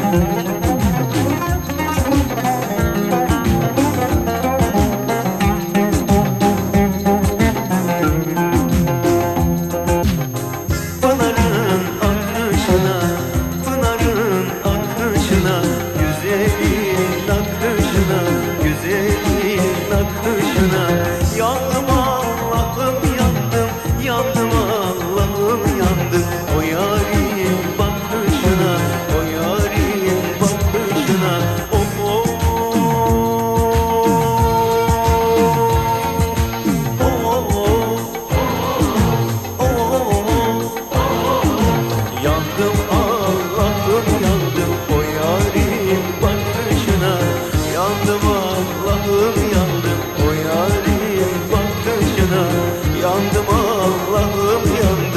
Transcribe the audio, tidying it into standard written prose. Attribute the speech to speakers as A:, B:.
A: Yandım Allah'ım yandım, yandım Allah'ım yandım. O yarim bakışına, o yarim bakışına. Oh oh oh oh oh. Yandım Allah'ım yandım, o yarim bakışına. Yandım Allah'ım yandım, o yarim bakışına. Yandım Allah'ım yandım.